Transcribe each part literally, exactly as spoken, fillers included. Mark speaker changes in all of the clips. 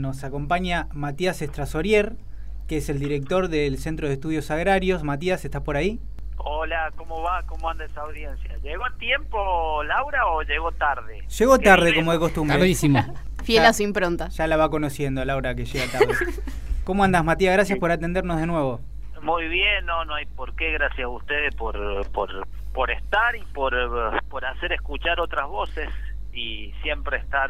Speaker 1: nos acompaña Matías Estrasorier, que es el director del Centro de Estudios Agrarios. Matías, ¿estás por ahí?
Speaker 2: Hola, ¿cómo va? ¿Cómo anda esa audiencia? ¿Llegó a tiempo, Laura, o llegó tarde?
Speaker 1: Llegó tarde, como de costumbre.
Speaker 3: Tardísimo.
Speaker 4: Fiel
Speaker 1: Ya-
Speaker 4: a su impronta.
Speaker 1: Ya la va conociendo, Laura, que llega tarde. ¿Cómo andas, Matías? Gracias por atendernos de nuevo.
Speaker 2: Muy bien, no, no hay por qué. Gracias a ustedes por por, por estar y por, por hacer escuchar otras voces y siempre estar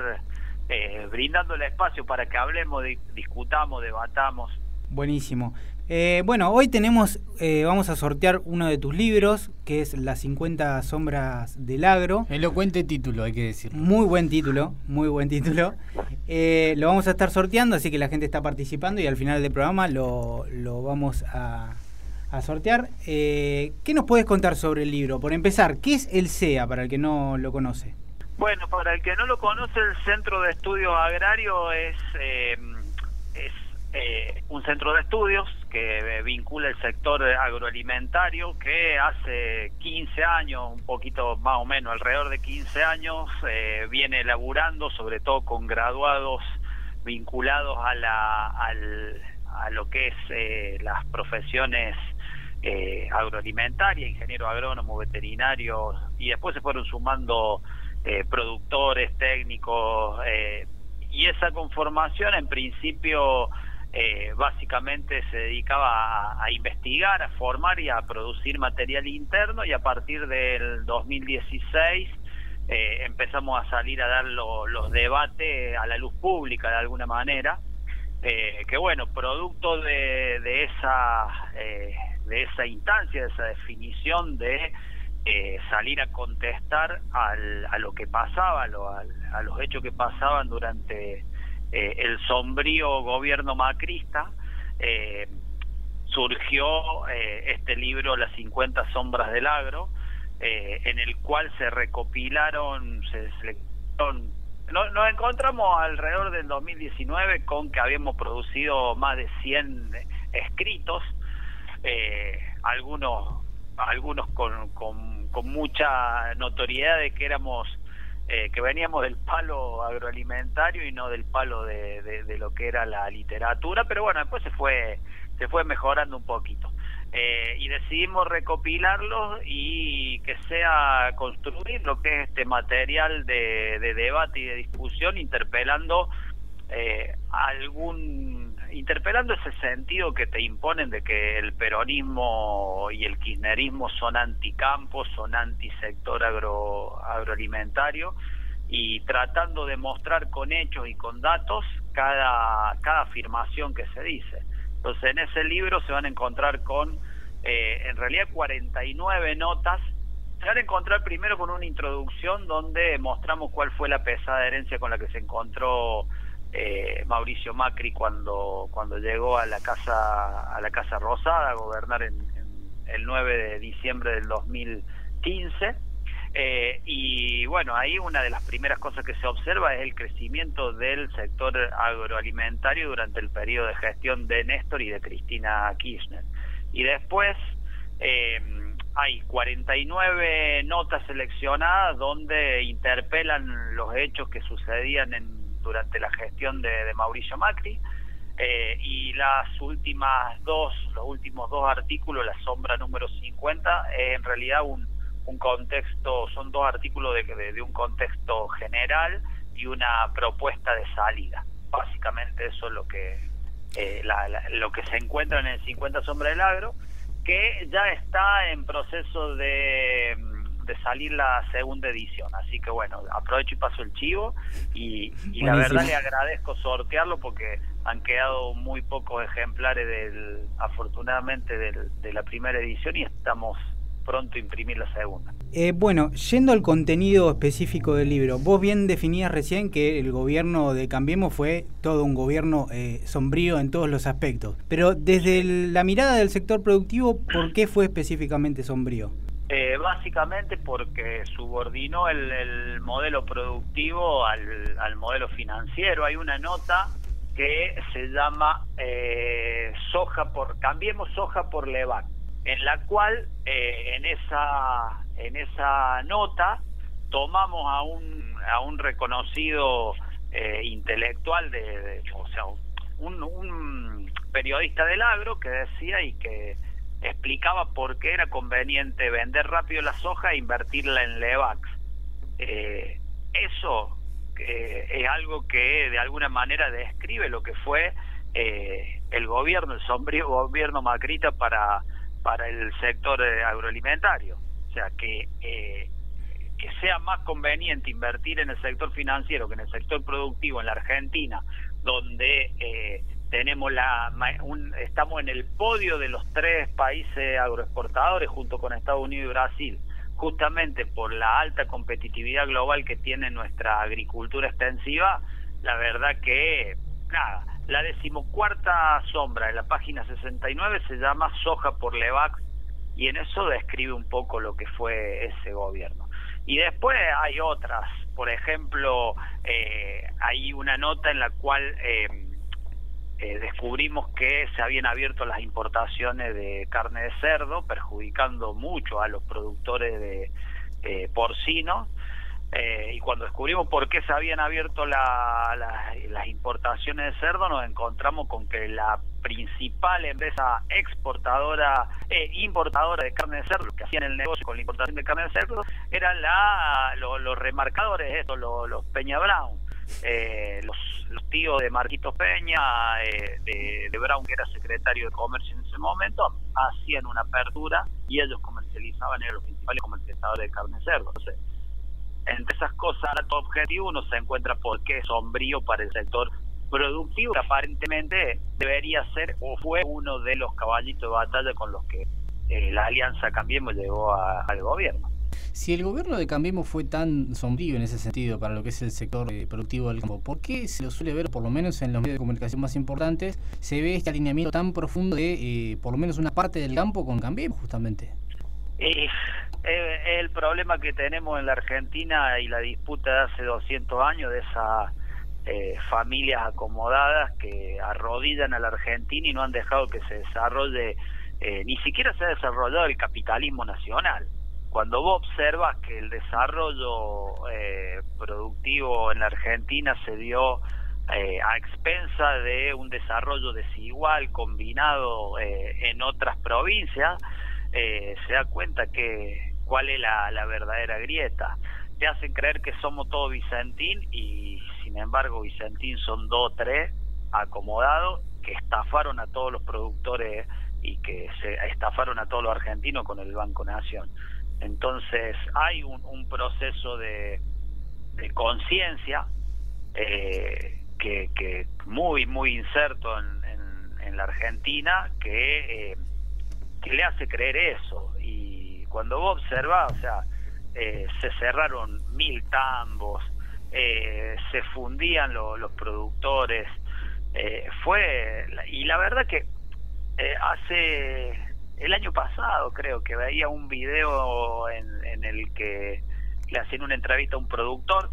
Speaker 2: eh, brindando el espacio para que hablemos, di- discutamos, debatamos.
Speaker 1: Buenísimo. Eh, bueno, hoy tenemos, eh, vamos a sortear uno de tus libros, que es Las cincuenta sombras del agro.
Speaker 3: Elocuente título, hay que decirlo.
Speaker 1: Muy buen título, muy buen título. Eh, lo vamos a estar sorteando, así que la gente está participando y al final del programa lo, lo vamos a, a sortear. Eh, ¿Qué nos puedes contar sobre el libro? Por empezar, ¿qué es el C E A para el que no lo conoce?
Speaker 2: Bueno, para el que no lo conoce, el Centro de Estudios Agrarios es, eh, es eh, un centro de estudios que vincula el sector agroalimentario, que hace quince años, un poquito más o menos, alrededor de quince años, eh, viene elaborando, sobre todo con graduados vinculados a, la, al, a lo que es eh, las profesiones eh, agroalimentarias, ingeniero agrónomo, veterinario, y después se fueron sumando eh, productores, técnicos, eh, y esa conformación en principio eh, básicamente se dedicaba a, a investigar, a formar y a producir material interno, y a partir del dos mil dieciséis eh, empezamos a salir a dar lo, los debates a la luz pública de alguna manera, eh, que bueno, producto de, de esa eh, de esa instancia, de esa definición de eh, salir a contestar al, a lo que pasaba, a, lo, a, a los hechos que pasaban durante eh, el sombrío gobierno macrista, eh, surgió eh, este libro Las cincuenta sombras del agro, eh, en el cual se recopilaron, se seleccionaron. Nos, nos encontramos alrededor del dos mil diecinueve con que habíamos producido más de cien escritos, eh, algunos algunos con, con, con mucha notoriedad de que éramos eh, que veníamos del palo agroalimentario y no del palo de, de, de lo que era la literatura, pero bueno, después se fue se fue mejorando un poquito. Eh, y decidimos recopilarlos y que sea construir lo que es este material de, de debate y de discusión, interpelando eh, algún interpelando ese sentido que te imponen de que el peronismo y el kirchnerismo son anticampo, son antisector agro, agroalimentario, y tratando de mostrar con hechos y con datos cada, cada afirmación que se dice. Entonces, en ese libro se van a encontrar con, eh, en realidad, cuarenta y nueve notas. Se van a encontrar primero con una introducción donde mostramos cuál fue la pesada herencia con la que se encontró eh, Mauricio Macri cuando cuando llegó a la casa a la Casa Rosada a gobernar en, en el nueve de diciembre del dos mil quince. Eh, y bueno, ahí una de las primeras cosas que se observa es el crecimiento del sector agroalimentario durante el periodo de gestión de Néstor y de Cristina Kirchner. Y después eh, hay cuarenta y nueve notas seleccionadas donde interpelan los hechos que sucedían en, durante la gestión de, de Mauricio Macri, eh, y las últimas dos, los últimos dos artículos, la sombra número cincuenta, es en realidad un un contexto, son dos artículos de, de, de un contexto general y una propuesta de salida. Básicamente eso es lo que eh, la, la, lo que se encuentra en el cincuenta sombras del agro, que ya está en proceso de, de salir la segunda edición. Así que bueno, aprovecho y paso el chivo, y, y la verdad le agradezco sortearlo porque han quedado muy pocos ejemplares del, afortunadamente del, de la primera edición, y estamos pronto imprimir la segunda.
Speaker 1: Eh, bueno, yendo al contenido específico del libro, vos bien definías recién que el gobierno de Cambiemos fue todo un gobierno eh, sombrío en todos los aspectos, pero desde el, la mirada del sector productivo, ¿por qué fue específicamente sombrío?
Speaker 2: Eh, básicamente porque subordinó el, el modelo productivo al, al modelo financiero. Hay una nota que se llama eh, soja por Cambiemos soja por Levac, en la cual eh, en esa en esa nota tomamos a un a un reconocido eh, intelectual, de, de, o sea, un, un periodista del agro que decía y que explicaba por qué era conveniente vender rápido la soja e invertirla en Levax. Eh, eso eh, es algo que de alguna manera describe lo que fue eh, el gobierno, el sombrío gobierno macrista para, para el sector eh, agroalimentario. O sea, que, eh, que sea más conveniente invertir en el sector financiero que en el sector productivo en la Argentina, donde eh, tenemos la un, estamos en el podio de los tres países agroexportadores junto con Estados Unidos y Brasil, justamente por la alta competitividad global que tiene nuestra agricultura extensiva. La verdad que, nada, la decimocuarta sombra en la página sesenta y nueve se llama Soja por Levax, y en eso describe un poco lo que fue ese gobierno. Y después hay otras, por ejemplo, eh, hay una nota en la cual eh, eh, descubrimos que se habían abierto las importaciones de carne de cerdo, perjudicando mucho a los productores de eh, porcinos, eh, y cuando descubrimos por qué se habían abierto la, la, las importaciones de cerdo, nos encontramos con que la principal empresa exportadora, eh, importadora de carne de cerdo, que hacían el negocio con la importación de carne de cerdo, eran la, lo, los remarcadores, estos, los, los Peña Brown, eh, los, los tíos de Marquitos Peña, eh, de, de Brown, que era secretario de Comercio en ese momento, hacían una apertura y ellos comercializaban, eran los principales comercializadores de carne de cerdo. Entonces, entre esas cosas, a todo objetivo uno se encuentra por qué es sombrío para el sector productivo, que aparentemente debería ser o fue uno de los caballitos de batalla con los que eh, la Alianza Cambiemos llegó a, al gobierno.
Speaker 3: Si el gobierno de Cambiemos fue tan sombrío en ese sentido para lo que es el sector eh, productivo del campo, ¿por qué se lo suele ver, por lo menos en los medios de comunicación más importantes, se ve este alineamiento tan profundo de eh, por lo menos una parte del campo con Cambiemos justamente?
Speaker 2: Eh, eh, el problema que tenemos en la Argentina y la disputa de hace doscientos años de esa Eh, familias acomodadas que arrodillan a la Argentina y no han dejado que se desarrolle, eh, ni siquiera se ha desarrollado el capitalismo nacional. Cuando vos observas que el desarrollo eh, productivo en la Argentina se dio eh, a expensa de un desarrollo desigual combinado eh, en otras provincias, eh, se da cuenta que cuál es la, la verdadera grieta. Te hacen creer que somos todo Vicentín y sin embargo Vicentín son dos o tres acomodados que estafaron a todos los productores y que se estafaron a todos los argentinos con el Banco Nación. Entonces hay un, un proceso de, de conciencia eh, que, que muy muy inserto en, en, en la Argentina que, eh, que le hace creer eso. Y cuando vos observás, o sea, Eh, se cerraron mil tambos, eh, se fundían lo, los productores, eh, fue y la verdad que eh, hace el año pasado creo que veía un video en, en el que le hacían una entrevista a un productor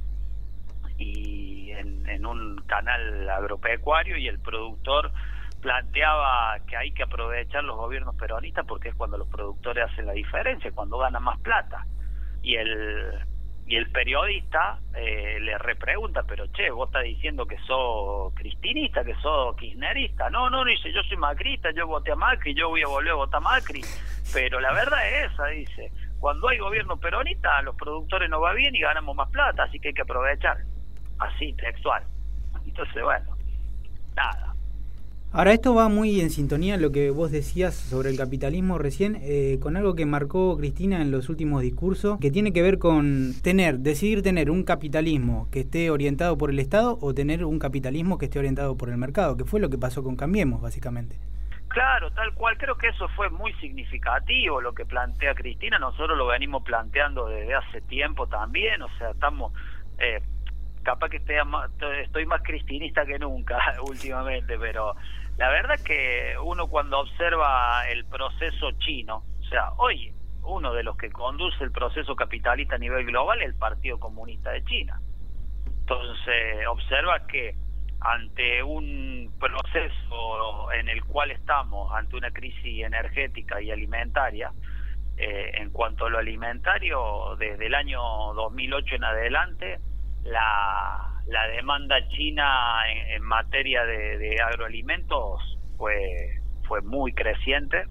Speaker 2: y en, en un canal agropecuario, y el productor planteaba que hay que aprovechar los gobiernos peronistas porque es cuando los productores hacen la diferencia, cuando ganan más plata. Y el y el periodista eh, le repregunta, pero che, vos estás diciendo que sos cristinista, que sos kirchnerista. No, no, no, dice, yo soy macrista, yo voté a Macri, yo voy a volver a votar a Macri. Pero la verdad es esa, dice, cuando hay gobierno peronista, a los productores nos va bien y ganamos más plata, así que hay que aprovechar. Así, textual. Entonces, bueno, nada.
Speaker 1: Ahora, esto va muy en sintonía lo que vos decías sobre el capitalismo recién, eh, con algo que marcó Cristina en los últimos discursos, que tiene que ver con tener, decidir tener un capitalismo que esté orientado por el Estado o tener un capitalismo que esté orientado por el mercado, que fue lo que pasó con Cambiemos, básicamente.
Speaker 2: Claro, tal cual. Creo que eso fue muy significativo lo que plantea Cristina. Nosotros lo venimos planteando desde hace tiempo también, o sea, estamos... Eh, capaz que esté más, estoy más cristinista que nunca últimamente, pero la verdad que uno cuando observa el proceso chino, o sea, hoy uno de los que conduce el proceso capitalista a nivel global es el Partido Comunista de China. Entonces observa que ante un proceso en el cual estamos, ante una crisis energética y alimentaria, eh, en cuanto a lo alimentario, desde el año dos mil ocho en adelante, la, la demanda china en, en materia de, de agroalimentos fue, fue muy creciente,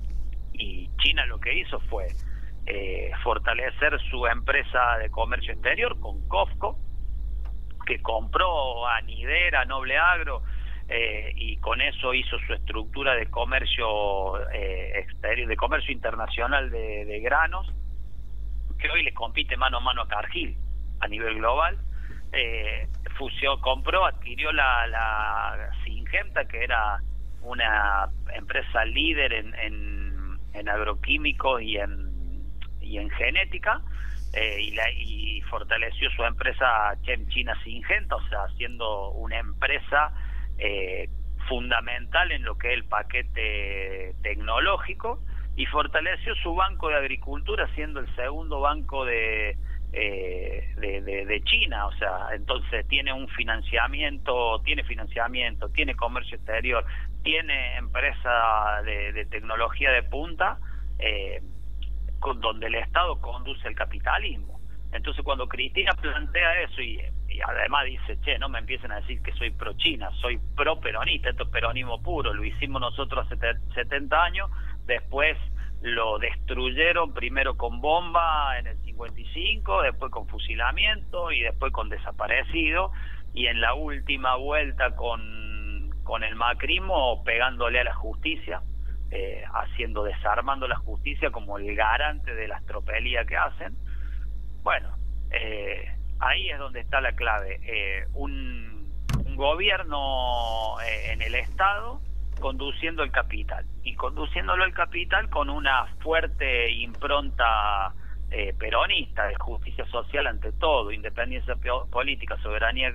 Speaker 2: y China lo que hizo fue eh, fortalecer su empresa de comercio exterior con COFCO, que compró a Nidera, Noble Agro, eh, y con eso hizo su estructura de comercio eh, exterior, de comercio internacional de, de granos, que hoy le compite mano a mano a Cargill a nivel global. Eh, fusió, compró, adquirió la, la Syngenta, que era una empresa líder en, en, en agroquímicos y en, y en genética, eh, y, la, y fortaleció su empresa ChemChina Syngenta, o sea, siendo una empresa eh, fundamental en lo que es el paquete tecnológico, y fortaleció su banco de agricultura, siendo el segundo banco de, eh, de, de, de China. O sea, entonces tiene un financiamiento, tiene financiamiento, tiene comercio exterior, tiene empresa de, de tecnología de punta, eh, con donde el Estado conduce el capitalismo. Entonces, cuando Cristina plantea eso y, y además dice, che, no me empiecen a decir que soy pro China, soy pro peronista, esto es peronismo puro, lo hicimos nosotros hace setenta años, después lo destruyeron primero con bomba en el cincuenta y cinco, después con fusilamiento y después con desaparecido, y en la última vuelta con, con el macrismo pegándole a la justicia, eh, haciendo, desarmando la justicia como el garante de las tropelías que hacen. Bueno, eh, ahí es donde está la clave. Eh, un, un gobierno eh, en el Estado conduciendo el capital, y conduciéndolo el capital con una fuerte impronta eh, peronista, de justicia social ante todo, independencia política, soberanía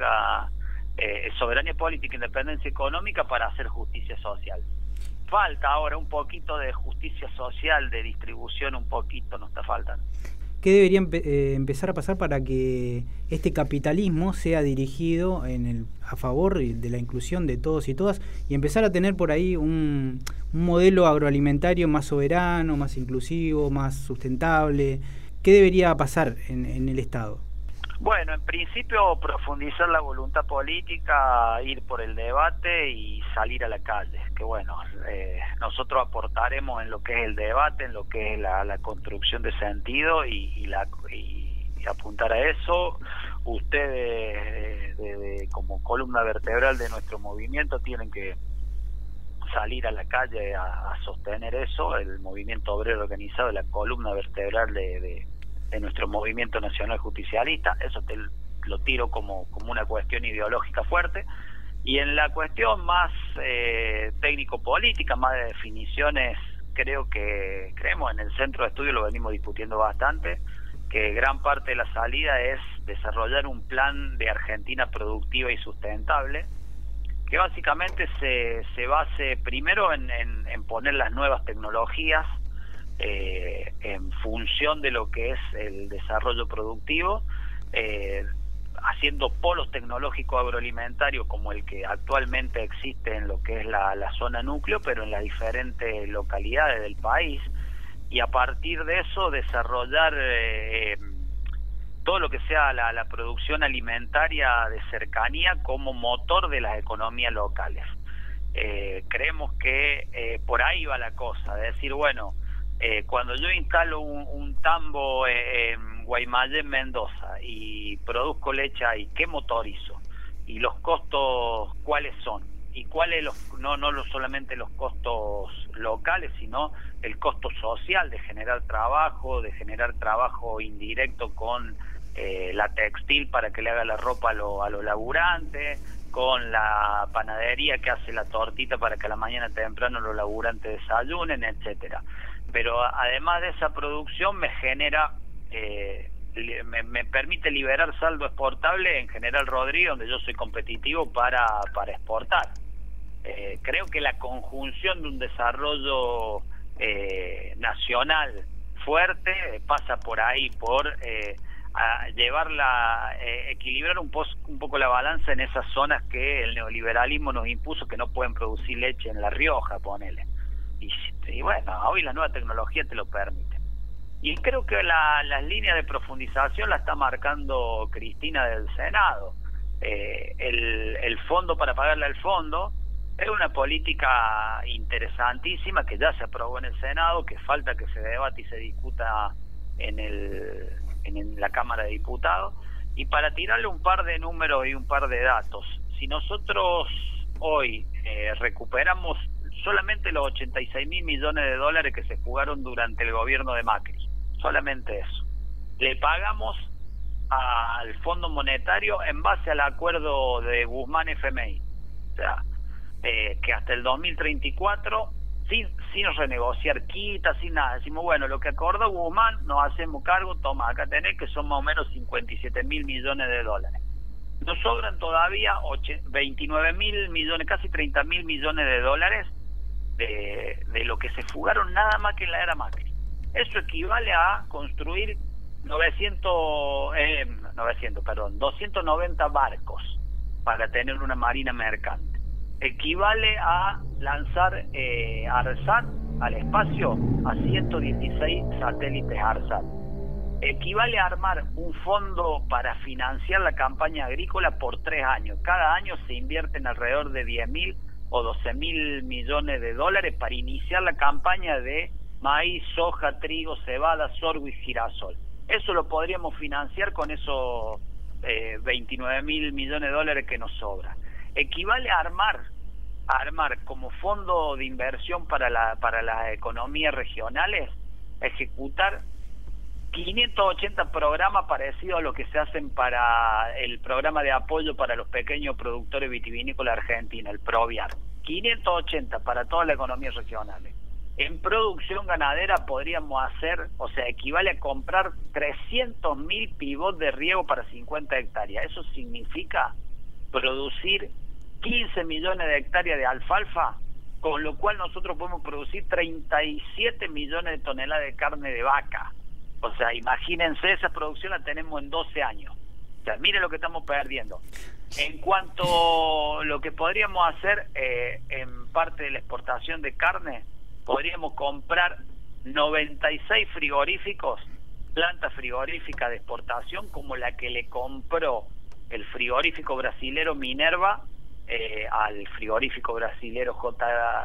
Speaker 2: eh, soberanía política, independencia económica para hacer justicia social. Falta ahora un poquito de justicia social, de distribución, un poquito nos está faltando.
Speaker 1: ¿Qué debería empe eh, empezar a pasar para que este capitalismo sea dirigido en el, a favor de la inclusión de todos y todas, y empezar a tener por ahí un, un modelo agroalimentario más soberano, más inclusivo, más sustentable? ¿Qué debería pasar en, en el Estado?
Speaker 2: Bueno, en principio profundizar la voluntad política, ir por el debate y salir a la calle. Que bueno, eh, nosotros aportaremos en lo que es el debate, en lo que es la, la construcción de sentido y, y, la, y, y apuntar a eso. Ustedes, de, de, de, como columna vertebral de nuestro movimiento, tienen que salir a la calle a, a sostener eso. El movimiento obrero organizado es la columna vertebral de... de de nuestro movimiento nacional justicialista. Eso te lo tiro como, como una cuestión ideológica fuerte. Y en la cuestión más eh, técnico-política, más de definiciones, creo que creemos en el centro de estudio, lo venimos discutiendo bastante, que gran parte de la salida es desarrollar un plan de Argentina productiva y sustentable, que básicamente se, se base primero en, en, en poner las nuevas tecnologías Eh, en función de lo que es el desarrollo productivo, eh, haciendo polos tecnológicos agroalimentarios como el que actualmente existe en lo que es la, la zona núcleo, pero en las diferentes localidades del país, y a partir de eso desarrollar eh, todo lo que sea la, la producción alimentaria de cercanía como motor de las economías locales. Eh, creemos que eh, por ahí va la cosa, de decir, bueno, Eh, cuando yo instalo un, un tambo eh, en Guaymallén, Mendoza, y produzco leche ahí, ¿qué motorizo? Y los costos, ¿cuáles son? Y cuáles los, no, no solamente los costos locales, sino el costo social de generar trabajo, de generar trabajo indirecto con eh, la textil para que le haga la ropa a los a lo laburantes, con la panadería que hace la tortita para que a la mañana temprano los laburantes desayunen, etcétera. Pero además de esa producción me genera, eh, me, me permite liberar saldo exportable en General Rodríguez, donde yo soy competitivo para, para exportar. Eh, creo que la conjunción de un desarrollo eh, nacional fuerte eh, pasa por ahí, por eh, a llevarla, eh, equilibrar un, pos, un poco la balanza en esas zonas que el neoliberalismo nos impuso, que no pueden producir leche en La Rioja, ponele. Y, y bueno, hoy la nueva tecnología te lo permite. Y creo que la, las líneas de profundización la está marcando Cristina del Senado. eh, el, el fondo para pagarle al fondo. Es una política interesantísima que ya se aprobó en el Senado, que falta que se debate y se discuta en, el, en la Cámara de Diputados. Y para tirarle un par de números y un par de datos, si nosotros hoy eh, recuperamos solamente los ochenta y seis mil millones de dólares que se fugaron durante el gobierno de Macri, solamente eso, le pagamos al Fondo Monetario en base al acuerdo de Guzmán F M I, o sea, eh, que hasta el dos mil treinta y cuatro, sin, sin renegociar quitas, sin nada, decimos, bueno, lo que acordó Guzmán, nos hacemos cargo, toma, acá tenés, que son más o menos cincuenta y siete mil millones de dólares. Nos sobran todavía veintinueve mil millones, casi treinta mil millones de dólares de, de lo que se fugaron nada más que en la era Macri. Eso equivale a construir novecientos, eh, novecientos, perdón, doscientos noventa barcos para tener una marina mercante. Equivale a lanzar eh, ARSAT al espacio a ciento dieciséis satélites ARSAT. Equivale a armar un fondo para financiar la campaña agrícola por tres años. Cada año se invierten alrededor de diez mil o doce mil millones de dólares para iniciar la campaña de maíz, soja, trigo, cebada, sorgo y girasol. Eso lo podríamos financiar con esos eh, veintinueve mil millones de dólares que nos sobra. Equivale a armar, a armar como fondo de inversión para la para las economías regionales, ejecutar quinientos ochenta programas parecidos a lo que se hacen para el programa de apoyo para los pequeños productores vitivinícolas argentinos, el PROVIAR. quinientos ochenta para todas las economías regionales. En producción ganadera podríamos hacer, o sea, equivale a comprar trescientos mil pivots de riego para cincuenta hectáreas. Eso significa producir quince millones de hectáreas de alfalfa, con lo cual nosotros podemos producir treinta y siete millones de toneladas de carne de vaca. O sea, imagínense, esa producción la tenemos en doce años. O sea, miren lo que estamos perdiendo. En cuanto a lo que podríamos hacer eh, en parte de la exportación de carne, podríamos comprar noventa y seis frigoríficos, plantas frigoríficas de exportación, como la que le compró el frigorífico brasilero Minerva eh, al frigorífico brasilero J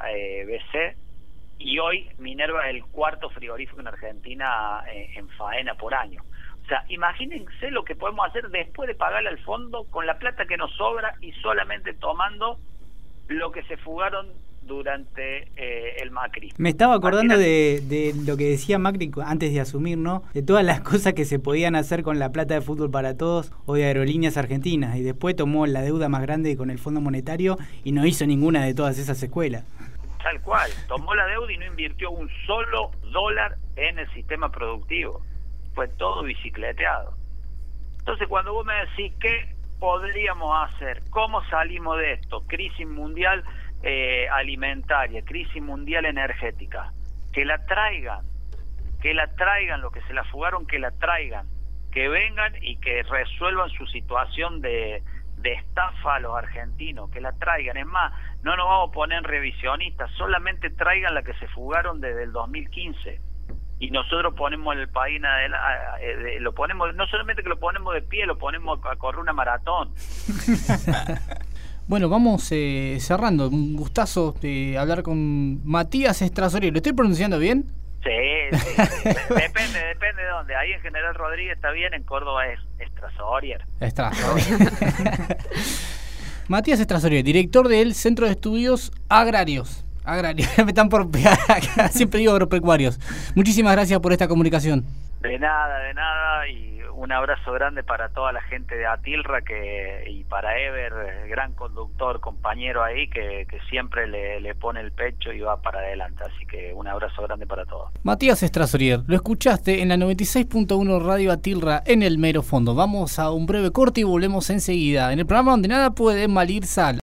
Speaker 2: B C, y hoy Minerva es el cuarto frigorífico en Argentina eh, en faena por año. O sea, imagínense lo que podemos hacer después de pagarle al fondo con la plata que nos sobra y solamente tomando lo que se fugaron durante eh, el Macri.
Speaker 1: Me estaba acordando de, de lo que decía Macri antes de asumir, ¿no? De todas las cosas que se podían hacer con la plata de Fútbol para Todos o de Aerolíneas Argentinas, y después tomó la deuda más grande con el Fondo Monetario y no hizo ninguna de todas esas escuelas.
Speaker 2: Tal cual, tomó la deuda y no invirtió un solo dólar en el sistema productivo. Fue todo bicicleteado. Entonces, cuando vos me decís qué podríamos hacer, cómo salimos de esto, crisis mundial eh, alimentaria, crisis mundial energética, que la traigan, que la traigan, lo que se la fugaron, que la traigan, que vengan y que resuelvan su situación de, de estafa a los argentinos, que la traigan. Es más, no nos vamos a poner revisionistas, solamente traigan la que se fugaron desde el dos mil quince. Y nosotros ponemos el país en adelante, lo ponemos, no solamente que lo ponemos de pie, lo ponemos a correr una maratón.
Speaker 3: Bueno, vamos eh, cerrando. Un gustazo de hablar con Matías Estrasorier. ¿Lo estoy pronunciando bien?
Speaker 2: Sí, sí, sí. depende, depende de dónde. Ahí en General Rodríguez está bien, en Córdoba es Estrasorier.
Speaker 3: Estrasorier. Matías Estrasorier, director del Centro de Estudios Agrarios. Agrarios, me están por pegar acá, siempre digo agropecuarios. Muchísimas gracias por esta comunicación.
Speaker 2: De nada, de nada, y un abrazo grande para toda la gente de Atilra que y para Ever, gran conductor, compañero ahí, que, que siempre le, le pone el pecho y va para adelante. Así que un abrazo grande para todos.
Speaker 3: Matías Estrasorier, lo escuchaste en la noventa y seis punto uno Radio Atilra en el mero fondo. Vamos a un breve corte y volvemos enseguida. En el programa donde nada puede mal ir, sal.